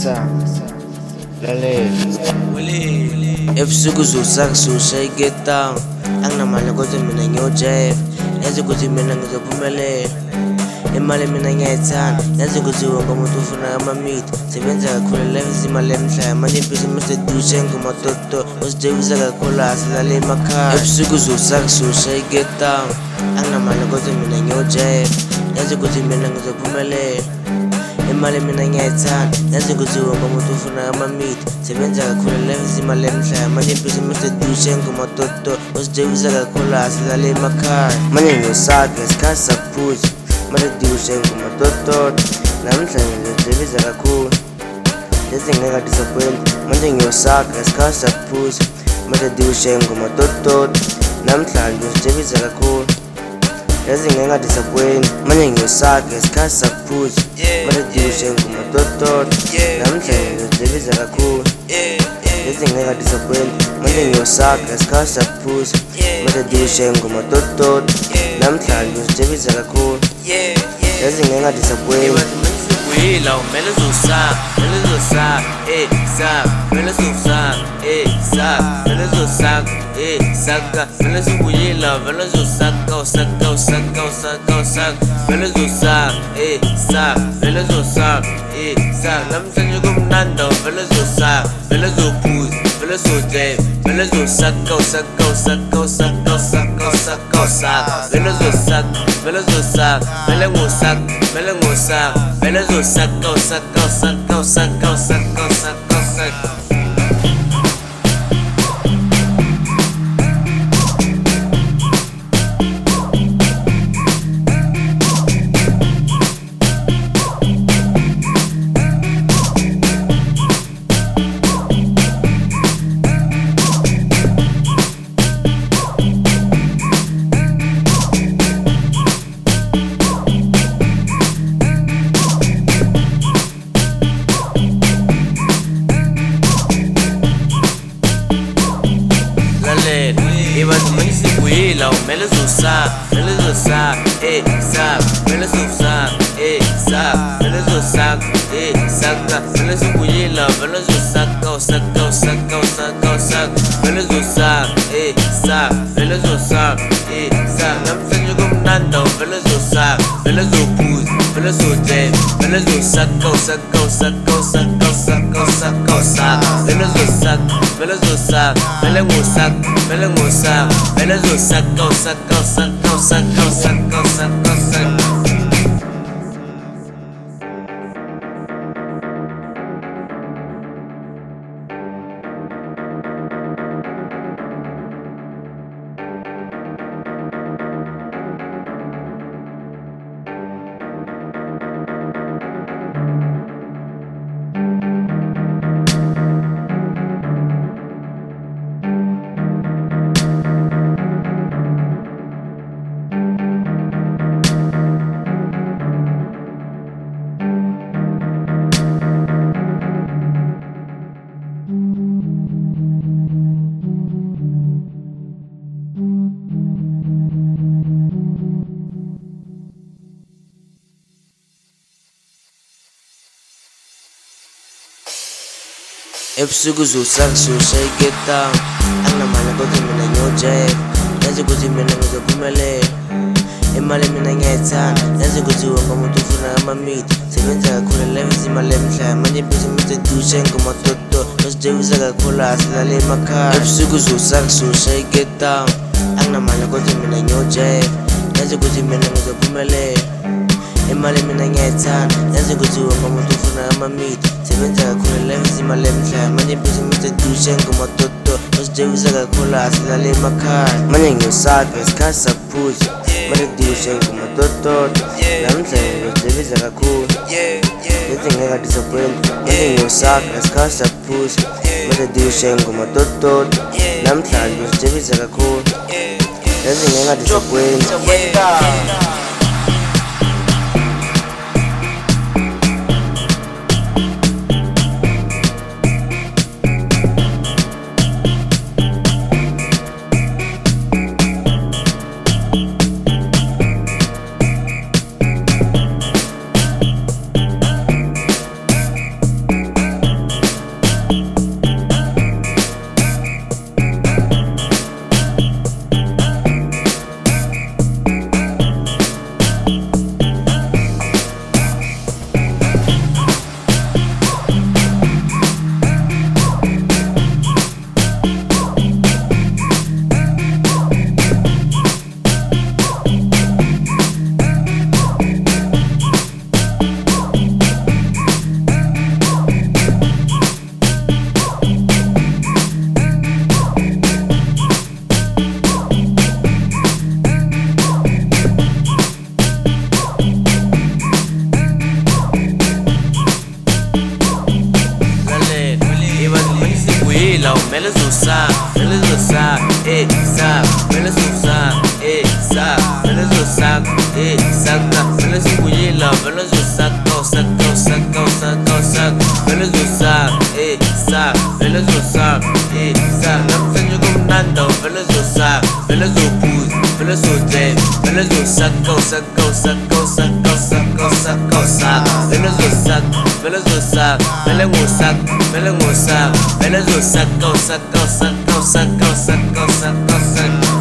ebusuku uzosakususha igetang anginamali kodwa mina ngiyojefa yazi ukuthi mina ngizophumelela imali mina ngiyayithanda yazi ukuthi wonke umuntu ufuna amamidi sebenza kakhulu life imali emhlaba manje ibhizinisi edushe ngumatoto uzijebisa kakhulu asilale emakhaya ebusuku uzosakususha igetang anginamali kodwa mina ngiyojefa yazi ukuthi mina ngizophumelela imali mina ngiyayithanda yazi ukuthi wonke umuntu ufuna amamidi sebenza kakhulu life imali emhlaba manje ibhizinisi edushe ngumatoto uzijebisa kakhulu asilale emakhaya manje ngiyosaka isikhathi sakuphuza manje dushe ngumatoto namhlanje ngizojebisa kakhulu lezi ngeke disappoint manje ngiyosaka isikhathi sakuphuza manje dushe ngumatoto namhlanje ngizojebisa kakhulu lezi ngeke disappoint manje ngiyosaka isikhathi sakuphuza manje dushe ngumatoto namhlanje ngizojebisa kakhulu lezi ngeke disappoint manje ngiyosaka isikhathi sakuphuza manje dushe ngumatoto namhlanje ngizojebisa kakhulu lezi ngeke disappoint Wila umele uzosaka, umele uzosaka, saka, umele uzosaka, saka, umele uzosaka, saka, umele uzobuyela, umele uzosaka, usaka, usaka, usaka, usaka, umele uzosaka, saka, umele uzosaka, saka, namhlanje kumnandi, umele uzosaka, umele uzophuza, umele uzojeva, umele uzosaka, usaka, usaka, usaka, usaka, usaka, usaka, umele uzosaka, umele uzosaka, umele ngosaka, umele ngosaka, umele uzosaka, usaka, usaka, usaka, usaka, usaka, usaka. Ibantu manje sibuyela umele uzosaka, umele uzosaka, saka, umele uzosaka, saka, umele uzosaka, saka, umele sibuyela umele uzosaka, usaka, usaka, usaka, usaka, umele uzosaka, saka, umele uzosaka, saka, namhlanje kumnandi umele uzosaka, umele uzophuza, umele uzojeva, umele uzosaka, usaka, usaka, usaka, usaka, usaka, usaka, umele uzosaka, umele uzosaka, umele ngosaka, umele ngosaka, umele uzosaka, usaka, usaka, usaka, usaka, usaka, usaka. ebusuku uzosakususha igetang anginamali kodwa mina ngiyojefa yazi ukuthi mina ngizophumelela imali mina ngiyayithanda yazi ukuthi wonke umuntu ufuna amamidi sebenza kakhulu life imali emhlaba manje ibhizinisi edushe ngumatoto uzijebisa kakhulu asilale emakhaya ebusuku uzosakususha igetang anginamali kodwa mina ngiyojefa yazi ukuthi mina ngizophumelela imali mina ngiyayithanda yazi ukuthi wonke umuntu ufuna amamidi sebenza kakhulu life imali emhlaba manje ibhizinisi edushe ngumatoto uzijebisa kakhulu asilale emakhaya manje ngiyosaka isikhathi sakuphuza manje dushe ngumatoto namhlanje ngizojebisa kakhulu lezi ngeke disappoint manje ngiyosaka isikhathi sakuphuza manje dushe ngumatoto namhlanje ngizojebisa kakhulu lezi ngeke disappoint. vele zosaka, vele zosaka, saka, vele zosaka, saka, vele zosaka, saka, vele sibuyela, vele zosaka, saka, saka, saka, saka, vele zosaka, saka, vele zosaka, saka, namhlanje kumnandi, vele zosaka, vele zophuza, vele zodlela, vele zosaka, saka, saka, saka, saka, saka, saka, vele zosaka, vele zosaka, vele ngosaka, vele ngosaka, vele zosaka, saka, saka, saka, saka, saka, saka.